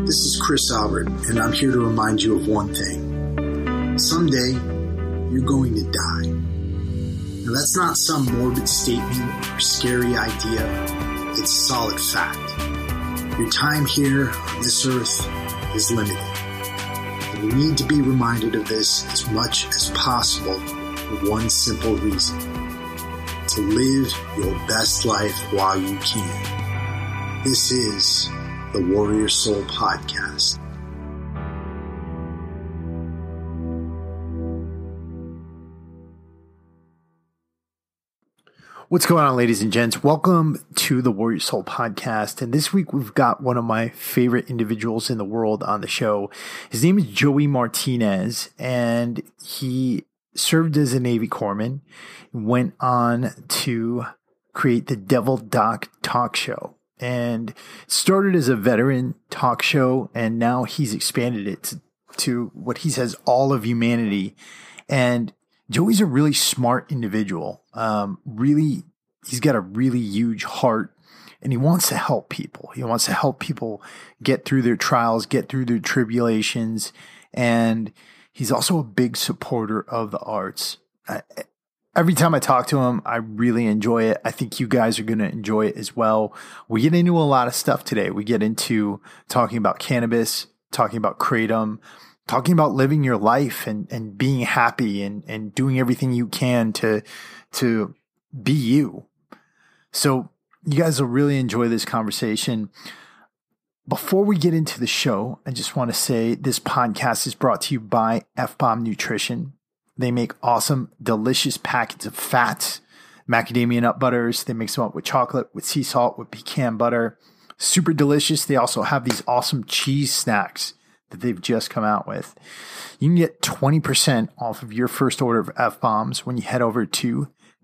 This is Chris Albert, and I'm here to remind you of one thing. Someday, you're going to die. Now, that's not some morbid statement or scary idea. It's solid fact. Your time here on this earth is limited. And you need to be reminded of this as much as possible for one simple reason. To live your best life while you can. This is the Warrior Soul Podcast. What's going on, ladies and gents? Welcome to the Warrior Soul Podcast. And this week we've got one of my favorite individuals in the world on the show. His name is Joey Martinez, and he served as a Navy corpsman, went on to create the Devil Doc talk show, and started as a veteran talk show, and now he's expanded it to what he says all of humanity. And Joey's a really smart individual. He's got a really huge heart, and he wants to help people. He wants to help people get through their trials, get through their tribulations, and he's also a big supporter of the arts. Every time I talk to him, I really enjoy it. I think you guys are going to enjoy it as well. We get into a lot of stuff today. We get into talking about cannabis, talking about kratom, talking about living your life and being happy and doing everything you can to be you. So you guys will really enjoy this conversation. Before we get into the show, I just want to say this podcast is brought to you by F-Bomb Nutrition. They make awesome, delicious packets of fats, macadamia nut butters. They mix them up with chocolate, with sea salt, with pecan butter. Super delicious. They also have these awesome cheese snacks that they've just come out with. You can get 20% off of your first order of F-Bombs when you head over to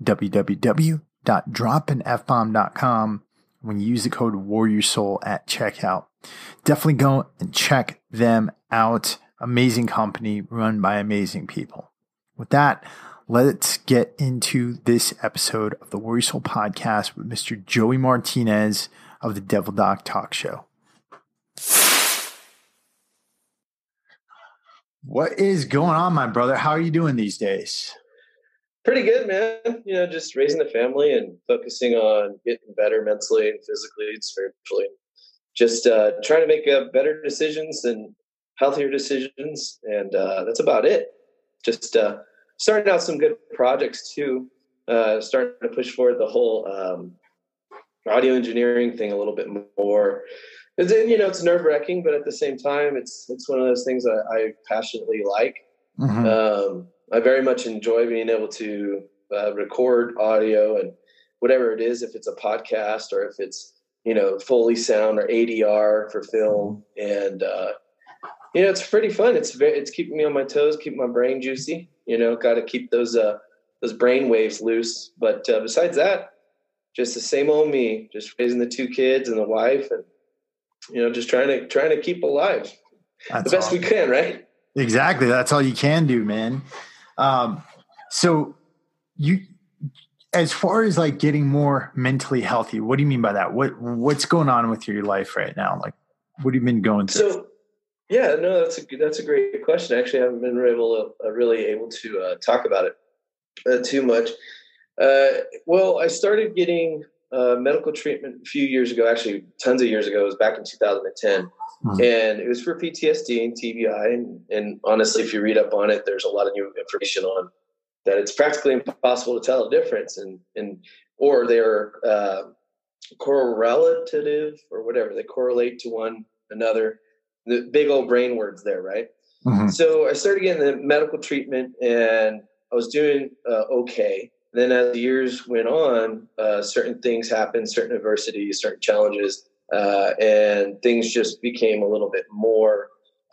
www.dropinfbomb.com when you use the code WarriorSoul at checkout. Definitely go and check them out. Amazing company run by amazing people. With that, let's get into this episode of the Warrior Soul Podcast with Mr. Joey Martinez of the Devil Doc Talk Show. What is going on, my brother? How are you doing these days? Pretty good, man. You know, just raising the family and focusing on getting better mentally and physically and spiritually. Just trying to make better decisions and healthier decisions. And that's about it. Just starting out some good projects too. Starting to push forward the whole audio engineering thing a little bit more. And then, you know, it's nerve-wracking, but at the same time, it's one of those things that I passionately like. Mm-hmm. I very much enjoy being able to record audio and whatever it is, if it's a podcast or if it's, you know, Foley sound or ADR for film. And, you know, it's pretty fun. It's keeping me on my toes, keeping my brain juicy, you know, got to keep those brain waves loose. But besides that, just the same old me, just raising the 2 kids and the wife and, you know, just trying to keep alive the best we can, right? Exactly. That's all you can do, man. So you, as far as like getting more mentally healthy, what do you mean by that? What's going on with your life right now? Like, what have you been going through? So, yeah, no, that's a great question. Actually, I haven't been really able to talk about it too much. Well, I started getting medical treatment a few years ago, actually tons of years ago. It was back in 2010. Mm-hmm. And it was for PTSD and TBI. And honestly, if you read up on it, there's a lot of new information on that. It's practically impossible to tell a difference. Or they're correlative or whatever. They correlate to one another. The big old brain words there, right? Mm-hmm. So I started getting the medical treatment and I was doing okay. Then as the years went on, certain things happened, certain adversities, certain challenges, and things just became a little bit more,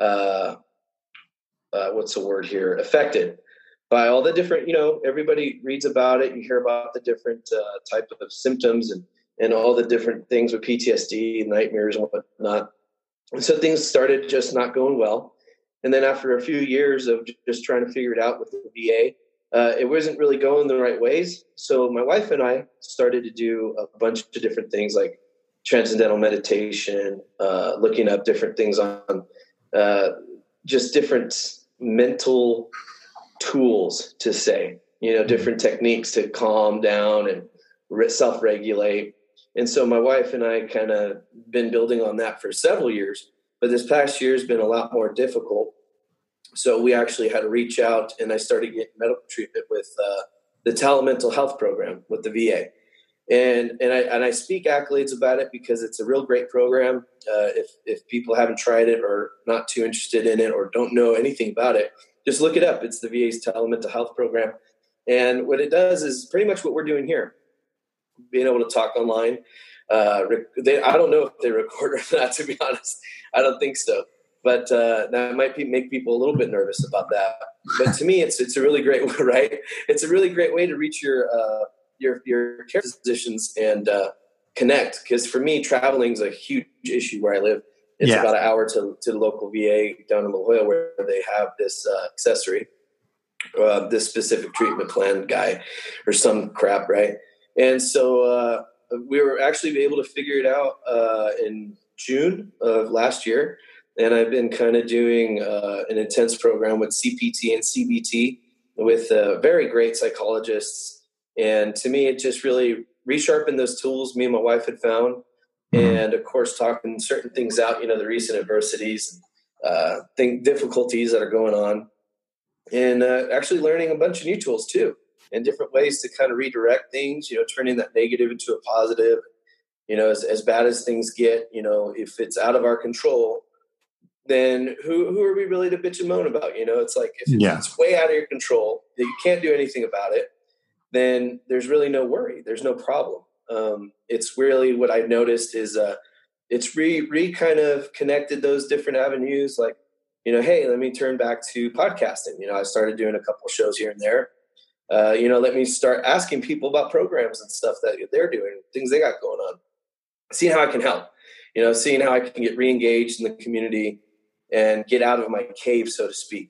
affected by all the different, you know, everybody reads about it. You hear about the different type of symptoms and all the different things with PTSD, nightmares and whatnot. And so things started just not going well. And then after a few years of just trying to figure it out with the VA, it wasn't really going the right ways. So my wife and I started to do a bunch of different things like transcendental meditation, looking up different things on just different mental tools to say, different techniques to calm down and self-regulate. And so my wife and I kind of been building on that for several years, but this past year has been a lot more difficult. So we actually had to reach out, and I started getting medical treatment with the Talent Mental Health Program with the VA. And I speak accolades about it because it's a real great program. If people haven't tried it or not too interested in it or don't know anything about it, just look it up. It's the VA's Talent Mental Health Program. And what it does is pretty much what we're doing here, being able to talk online. I don't know if they record or not, to be honest. I don't think so. But that might make people a little bit nervous about that. But to me, it's a really great way, right? It's a really great way to reach your care physicians and connect. Because for me, traveling is a huge issue where I live. It's about an hour to the local VA down in La Jolla where they have this accessory, this specific treatment plan guy or some crap, right? And so we were actually able to figure it out in June of last year. And I've been kind of doing an intense program with CPT and CBT with very great psychologists. And to me, it just really resharpened those tools me and my wife had found. And of course, talking certain things out, the recent adversities, difficulties that are going on. And actually learning a bunch of new tools too, and different ways to kind of redirect things, turning that negative into a positive. As bad as things get, if it's out of our control, then who are we really to bitch and moan about? It's like if it's way out of your control, that you can't do anything about it, then there's really no worry. There's no problem. It's really what I've noticed is it's kind of connected those different avenues. Like, hey, let me turn back to podcasting. I started doing a couple shows here and there. Let me start asking people about programs and stuff that they're doing, things they got going on, seeing how I can help, seeing how I can get re-engaged in the community and get out of my cave, so to speak,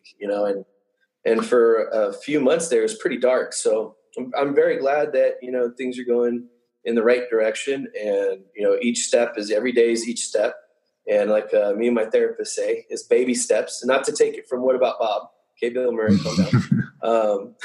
and for a few months there, it was pretty dark. So I'm very glad that, things are going in the right direction. And, each step is every day is each step. And like me and my therapist say, is baby steps, and not to take it from What About Bob? Okay, Bill Murray, calm down.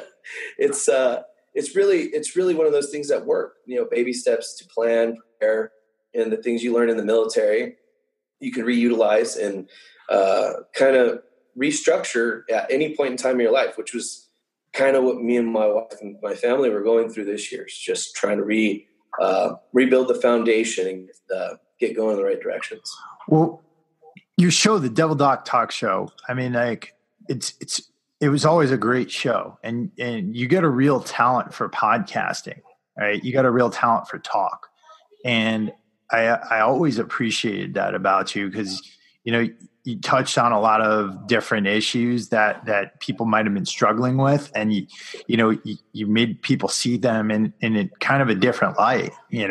It's really one of those things that work, baby steps to plan, prepare, and the things you learn in the military, you can reutilize and kind of restructure at any point in time in your life, which was kind of what me and my wife and my family were going through this year. It's just trying to rebuild the foundation and get going in the right directions. Well, your show, the Devil Doc Talk Show, I mean, like it was always a great show, and you get a real talent for podcasting, right? You got a real talent for talk. And I always appreciated that about you because, you touched on a lot of different issues that people might have been struggling with. And you made people see them in a kind of a different light,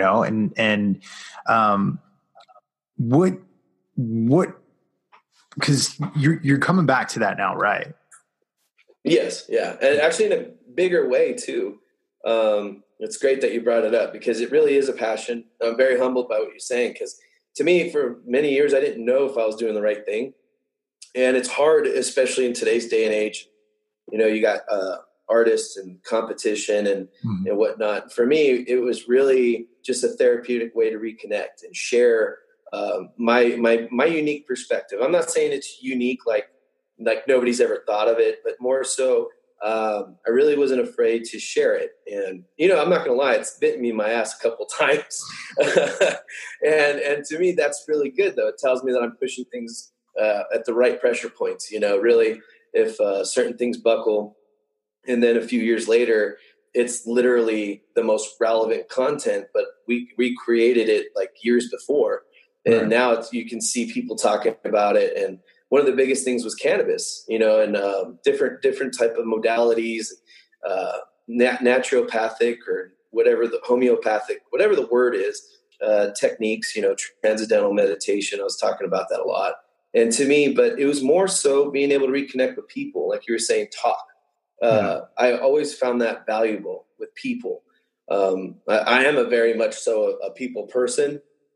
what, because you're coming back to that now, right? Yes. Yeah. And actually in a bigger way too. It's great that you brought it up because it really is a passion. I'm very humbled by what you're saying because to me, for many years, I didn't know if I was doing the right thing. And it's hard, especially in today's day and age. You got artists and competition and whatnot. For me, it was really just a therapeutic way to reconnect and share my unique perspective. I'm not saying it's unique like nobody's ever thought of it, but more so I really wasn't afraid to share it. And, I'm not going to lie, it's bitten me in my ass a couple times. and to me, that's really good, though. It tells me that I'm pushing things at the right pressure points. Really, if certain things buckle, and then a few years later, it's literally the most relevant content, but we recreated it like years before. And now you can see people talking about it. And one of the biggest things was cannabis, and different type of modalities, naturopathic or whatever the homeopathic, whatever the word is, techniques, transcendental meditation. I was talking about that a lot. And to me, but it was more so being able to reconnect with people, like you were saying, talk. I always found that valuable with people. I am a very much so a people person.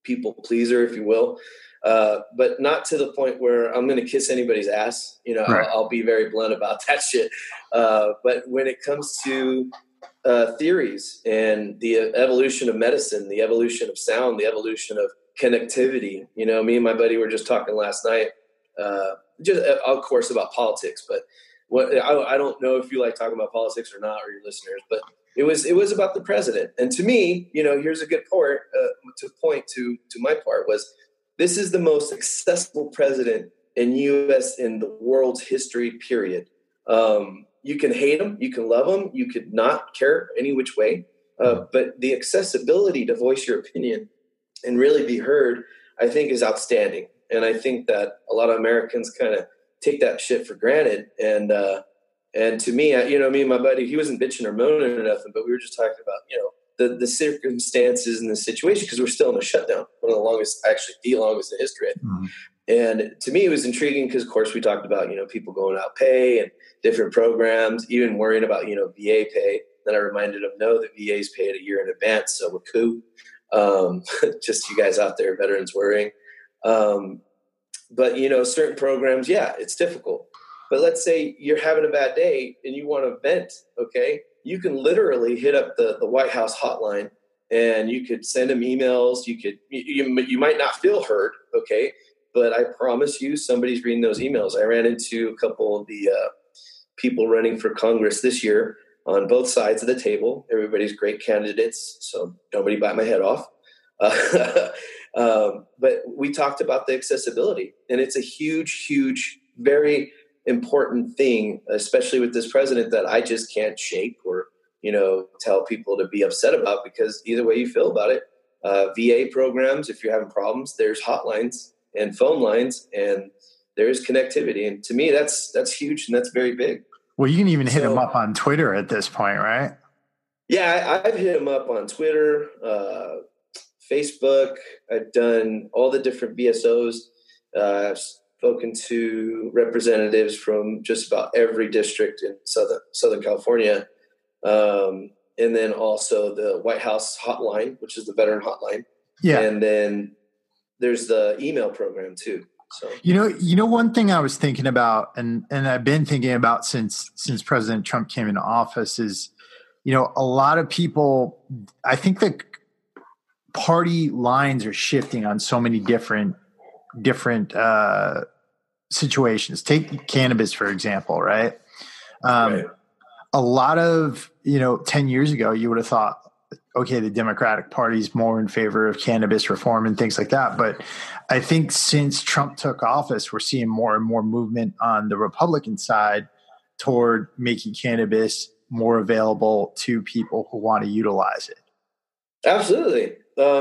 people pleaser, if you will. But not to the point where I'm going to kiss anybody's ass. Right. I'll be very blunt about that shit. But when it comes to theories and the evolution of medicine, the evolution of sound, the evolution of connectivity, me and my buddy were just talking last night, just of course about politics, but I don't know if you like talking about politics or not, or your listeners, but it was about the president. And to me, here's a good point to my part was, this is the most accessible president in U.S. in the world's history, period. You can hate him, you can love him, you could not care any which way. But the accessibility to voice your opinion and really be heard, I think, is outstanding. And I think that a lot of Americans kind of take that shit for granted. And to me, me and my buddy, he wasn't bitching or moaning or nothing, but we were just talking about, the circumstances and the situation, because we're still in a shutdown, one of the longest in history. Mm-hmm. And to me, it was intriguing because, of course, we talked about, people going out pay and different programs, even worrying about, VA pay. Then I reminded them, no, the VA's paid a year in advance, so we're cool. Just you guys out there, veterans worrying. But, certain programs, yeah, it's difficult. But let's say you're having a bad day and you want to vent, okay? You can literally hit up the White House hotline and you could send them emails. You might not feel heard, okay? But I promise you somebody's reading those emails. I ran into a couple of the people running for Congress this year on both sides of the table. Everybody's great candidates, so nobody bite my head off. But we talked about the accessibility, and it's a huge, huge, very important thing, especially with this president, that I just can't shake or, tell people to be upset about, because either way you feel about it, VA programs, if you're having problems, there's hotlines and phone lines, and there's connectivity. And to me, that's huge, and that's very big. Well, you can even hit him up on Twitter at this point, right? Yeah, I've hit him up on Twitter, Facebook. I've done all the different BSOs. I've spoken to representatives from just about every district in Southern California. And then also the White House hotline, which is the veteran hotline. Yeah. And then there's the email program too. So, one thing I was thinking about, and I've been thinking about since President Trump came into office, is, a lot of people, I think the party lines are shifting on so many different situations. Take cannabis, for example, right? right. A lot of, 10 years ago, you would have thought, okay, the Democratic Party is more in favor of cannabis reform and things like that. But I think since Trump took office, we're seeing more and more movement on the Republican side toward making cannabis more available to people who want to utilize it. Absolutely.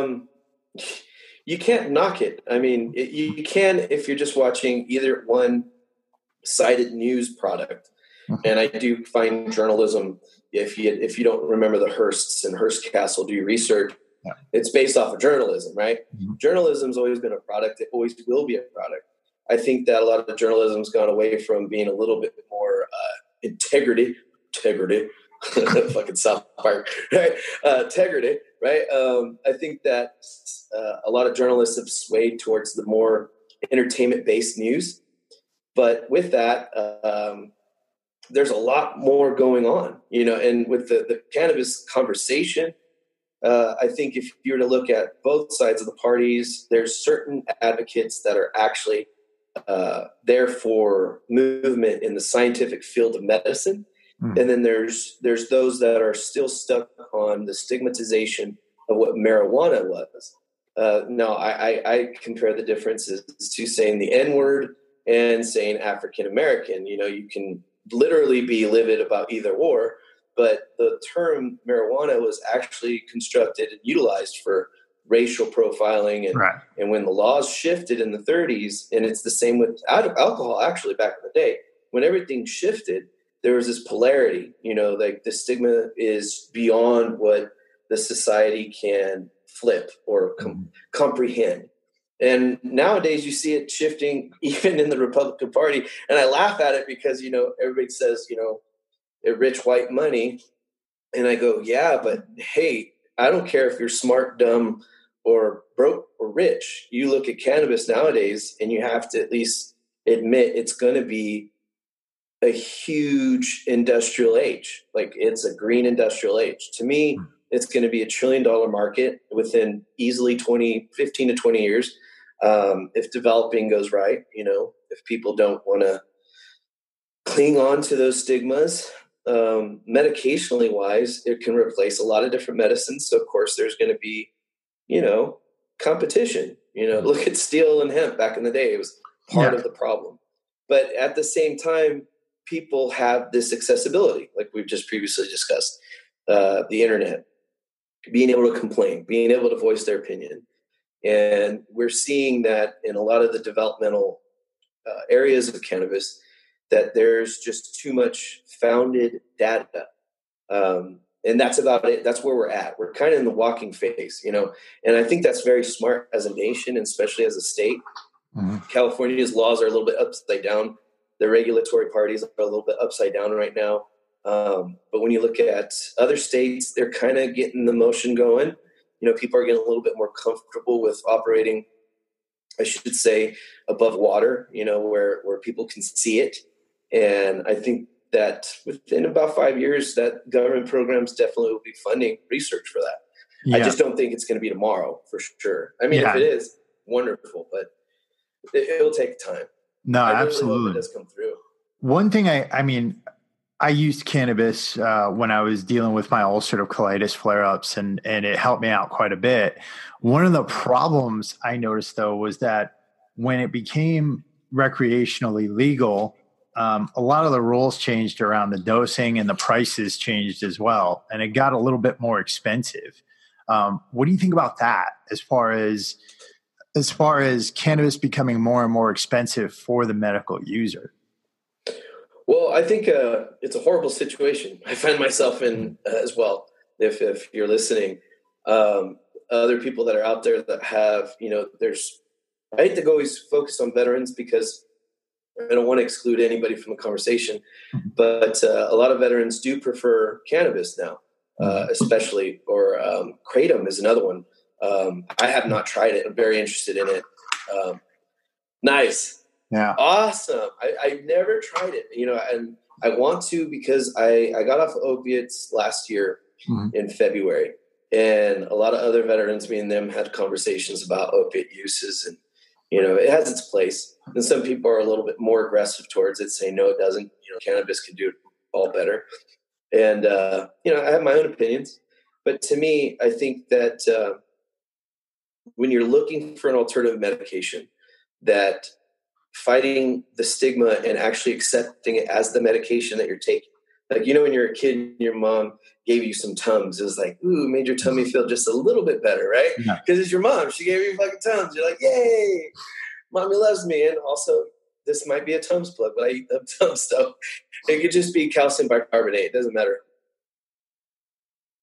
You can't knock it. I mean, you can if you're just watching either one-sided news product. Mm-hmm. And I do find journalism, if you don't remember the Hearsts and Hearst Castle, do your research. Yeah. It's based off of journalism, right? Mm-hmm. Journalism's always been a product. It always will be a product. I think that a lot of journalism's gone away from being a little bit more integrity, fucking South Park, right? Integrity, right? I think that a lot of journalists have swayed towards the more entertainment-based news. But with that, there's a lot more going on, and with the cannabis conversation, I think if you were to look at both sides of the parties, there's certain advocates that are actually there for movement in the scientific field of medicine. Mm. And then there's those that are still stuck on the stigmatization of what marijuana was. Now, I compare the differences to saying the N-word and saying African-American. You can literally be livid about either or, but the term marijuana was actually constructed and utilized for racial profiling. And, right. And when the laws shifted in the 30s, and it's the same with alcohol, actually, back in the day, when everything shifted, there was this polarity, like the stigma is beyond what the society can flip or comprehend. And nowadays you see it shifting even in the Republican Party. And I laugh at it because, everybody says, rich white money. And I go, yeah, but hey, I don't care if you're smart, dumb, or broke or rich. You look at cannabis nowadays and you have to at least admit it's going to be a huge industrial age. Like it's a green industrial age. To me, it's going to be $1 trillion market within easily 15 to 20 years. If developing goes right, if people don't want to cling on to those stigmas, medicationally wise, it can replace a lot of different medicines. So of course there's going to be, competition, look at steel and hemp back in the day. It was part of the problem. But at the same time, people have this accessibility, like we've just previously discussed, the internet, being able to complain, being able to voice their opinion. And we're seeing that in a lot of the developmental areas of cannabis, that there's just too much founded data. And that's about it. That's where we're at. We're kind of in the walking phase, and I think that's very smart as a nation, and especially as a state. Mm-hmm. California's laws are a little bit upside down. The regulatory parties are a little bit upside down right now. But when you look at other states, they're kind of getting the motion going. People are getting a little bit more comfortable with operating, I should say, above water, where people can see it. And I think that within about 5 years, that government programs definitely will be funding research for that. Yeah. I just don't think it's going to be tomorrow for sure. I mean, if it is, wonderful, but it'll take time. No, I really absolutely. hope it does come through. One thing I used cannabis when I was dealing with my ulcerative colitis flare-ups, and it helped me out quite a bit. One of the problems I noticed, though, was that when it became recreationally legal, a lot of the rules changed around the dosing, and the prices changed as well, and it got a little bit more expensive. What do you think about that as far as cannabis becoming more and more expensive for the medical user? Well, I think it's a horrible situation. I find myself in as well. If you're listening, other people that are out there that have, I hate to always focus on veterans because I don't want to exclude anybody from the conversation, but a lot of veterans do prefer cannabis now, especially, or Kratom is another one. I have not tried it. I'm very interested in it. Nice. Yeah. Awesome. I've never tried it, and I want to because I got off of opiates last year in February, and a lot of other veterans, me and them, had conversations about opiate uses, and, it has its place. And some people are a little bit more aggressive towards it, saying, no, it doesn't. Cannabis can do it all better. And, I have my own opinions, but to me, I think that when you're looking for an alternative medication, that fighting the stigma and actually accepting it as the medication that you're taking. Like, when you're a kid and your mom gave you some Tums, it was like, ooh, made your tummy feel just a little bit better, right? Because it's your mom. She gave you fucking Tums. You're like, yay, mommy loves me. And also, this might be a Tums plug, but I eat them Tums, so it could just be calcium bicarbonate. It doesn't matter.